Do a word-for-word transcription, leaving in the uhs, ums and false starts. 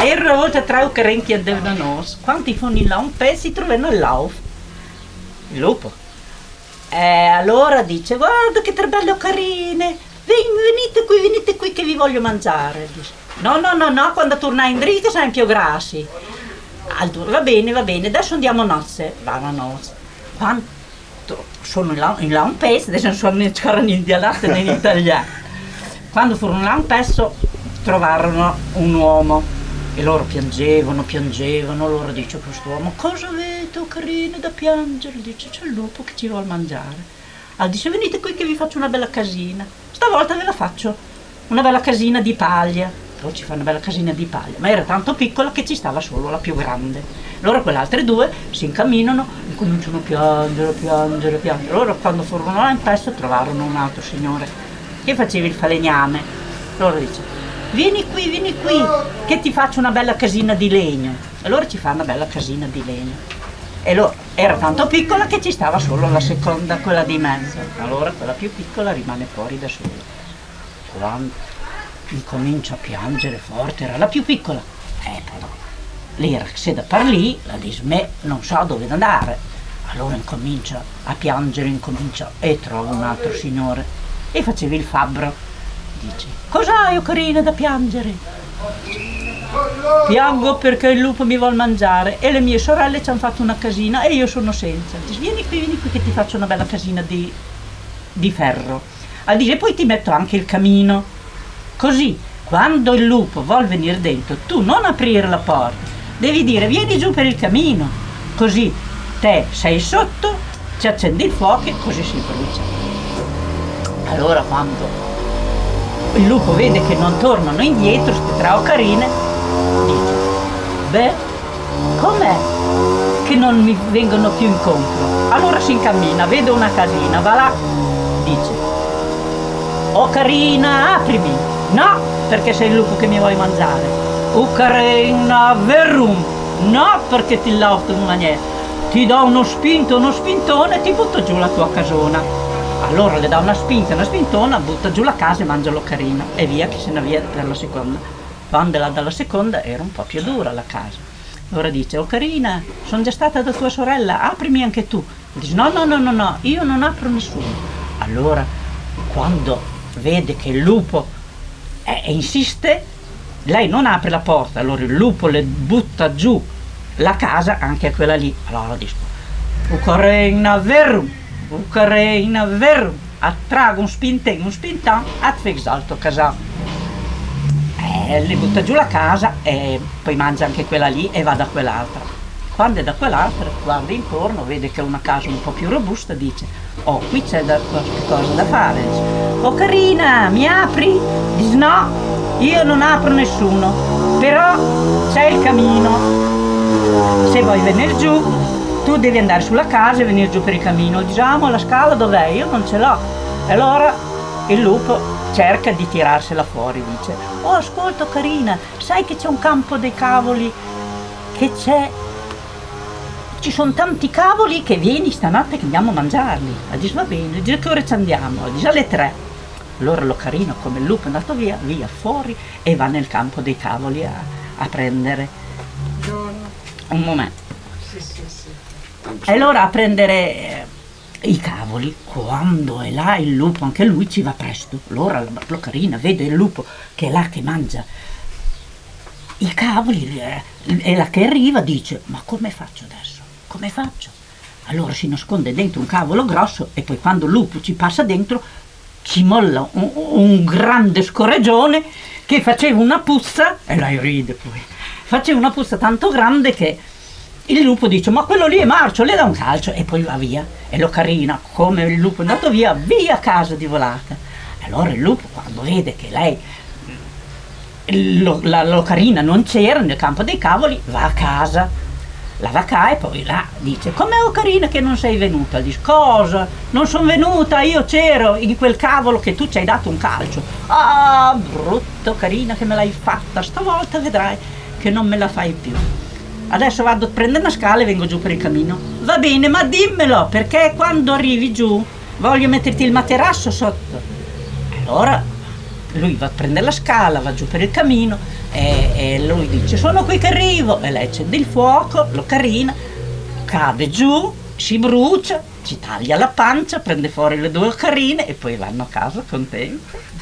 erano a volte tre che andavano nos, quando fanno là un pezzo si trovano all'auf, il lupo. E allora dice, guarda che tre belle carine, venite qui, venite qui che vi voglio mangiare. Dice, no, no, no, no, quando tornai in dritto siamo più grassi. Allora, va bene, va bene, adesso andiamo a nozze, vanno a nozze. Quando sono in là, in là un pezzo, adesso non so ancora né in dialetto né in italiano. Quando furono là un pezzo trovarono un uomo e loro piangevano, piangevano, loro dice quest'uomo, cosa avete, oh carino, da piangere? Dice, c'è il lupo che ci vuole mangiare. Allora dice, venite qui che vi faccio una bella casina, stavolta ve la faccio, una bella casina di paglia. Loro ci fanno una bella casina di paglia, ma era tanto piccola che ci stava solo la più grande. Loro quelle altre due si incamminano e cominciano a piangere, piangere, piangere. Loro quando furono là in pesto trovarono un altro signore che faceva il falegname. Loro dice, vieni qui, vieni qui, che ti faccio una bella casina di legno. E loro ci fanno una bella casina di legno. E loro era tanto piccola che ci stava solo la seconda, quella di mezzo. Allora quella più piccola rimane fuori da sola. Quando incomincia a piangere forte, era la più piccola. Eh però, lei era se da par lì, la dice, me non so dove andare. Allora incomincia a piangere, incomincia e trova un altro signore e faceva il fabbro. Dice, cos'hai, oh carina, da piangere? Piango perché il lupo mi vuol mangiare e le mie sorelle ci hanno fatto una casina e io sono senza. Dice, vieni qui, vieni qui che ti faccio una bella casina di, di ferro. Allora dice, poi ti metto anche il camino. Così, quando il lupo vuol venire dentro, tu non aprire la porta, devi dire vieni giù per il camino, così te sei sotto, ci accendi il fuoco e così si brucia. Allora quando il lupo vede che non tornano indietro, queste tre ocarine, dice, beh, com'è che non mi vengono più incontro? Allora si incammina, vede una casina, va là, dice, ocarina, aprimi. No, perché sei il lupo che mi vuoi mangiare. Ucarina verum. No, perché ti lauto in maniera. Ti do uno spinto, uno spintone e ti butto giù la tua casona. Allora le dà una spinta, una spintona, butta giù la casa e mangia l'ocarina. E via che se ne via per la seconda. Quando la dalla seconda era un po' più dura la casa. Allora dice, ocarina, sono già stata da tua sorella, aprimi anche tu. Dice, no, no, no, no, no, io non apro nessuno. Allora, quando vede che il lupo e insiste, lei non apre la porta, allora il lupo le butta giù la casa, anche quella lì. Allora dice, Ucarina verum, Ucarina verum, attrago un spinten, un spintan, at fexalto casa. E le butta giù la casa e poi mangia anche quella lì e va da quell'altra. Quando è da quell'altra, guarda intorno, vede che è una casa un po' più robusta, dice, oh, qui c'è da, qualche cosa da fare. Dice, oh carina, mi apri? Dice, no, io non apro nessuno, però c'è il camino. Se vuoi venire giù, tu devi andare sulla casa e venire giù per il camino. Diciamo, la scala dov'è? Io non ce l'ho. E allora il lupo cerca di tirarsela fuori, dice, oh, ascolta carina, sai che c'è un campo dei cavoli, che c'è... ci sono tanti cavoli, che vieni stanotte che andiamo a mangiarli. E dice, va bene, dice, che ore ci andiamo? Dice, alle tre. Allora lo carino, come il lupo è andato via, via fuori e va nel campo dei cavoli a, a prendere un momento. Sì, sì, sì. E allora a prendere eh, i cavoli, quando è là il lupo, anche lui ci va presto. Allora la, la carina vede il lupo che è là che mangia i cavoli eh, e la che arriva dice, ma come faccio adesso? Come faccio? Allora si nasconde dentro un cavolo grosso e poi quando il lupo ci passa dentro ci molla un, un grande scorreggione che faceva una puzza, e lei ride poi, faceva una puzza tanto grande che il lupo dice, ma quello lì è marcio, le dà un calcio e poi va via. E lo carina, come il lupo è andato via, via a casa di volata. E allora il lupo, quando vede che lei, lo, la locarina non c'era nel campo dei cavoli, va a casa. La va a e poi là dice, com'è Ocarina che non sei venuta? Dice, cosa? Non sono venuta, io c'ero in quel cavolo che tu ci hai dato un calcio. Ah, brutto Carina che me l'hai fatta, stavolta vedrai che non me la fai più. Adesso vado a prendere una scala e vengo giù per il cammino. Va bene, ma dimmelo, perché quando arrivi giù voglio metterti il materasso sotto. Allora lui va a prendere la scala, va giù per il camino e, e lui dice sono qui che arrivo, e lei accende il fuoco, lo carina, cade giù, si brucia, ci taglia la pancia, prende fuori le due carine e poi vanno a casa contenti.